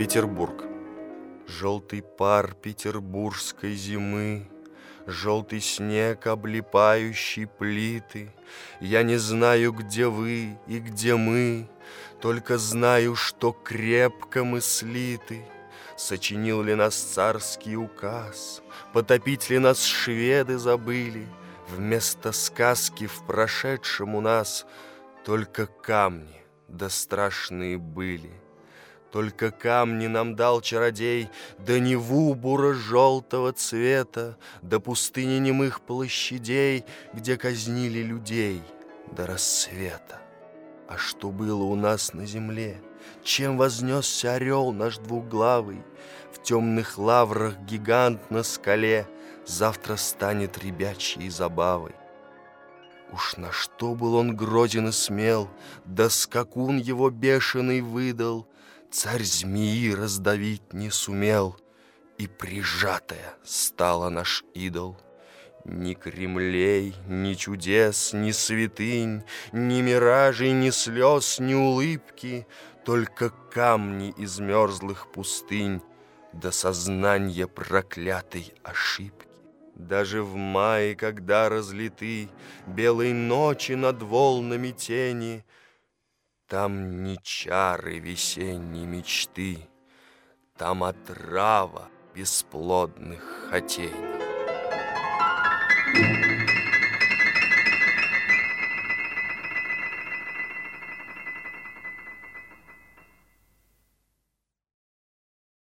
Петербург. Желтый пар петербургской зимы, желтый снег, облипающий плиты. Я не знаю, где вы и где мы, только знаю, что крепко мы слиты. Сочинил ли нас царский указ, потопить ли нас шведы забыли? Вместо сказки в прошедшем у нас только камни да страшные были. Только камни нам дал чародей, да Неву буро-желтого цвета, да пустыни немых площадей, где казнили людей до рассвета. А что было у нас на земле? Чем вознесся орел наш двуглавый? В темных лаврах гигант на скале завтра станет ребячьей забавой. Уж на что был он грозен и смел, да скакун его бешеный выдал, царь змеи раздавить не сумел, и прижатая стала наш идол. Ни Кремлей, ни чудес, ни святынь, ни миражей, ни слез, ни улыбки, только камни из мерзлых пустынь до сознания проклятой ошибки. Даже в мае, когда разлиты белые ночи над волнами тени, там не чары весенней мечты, там отрава бесплодных хотений.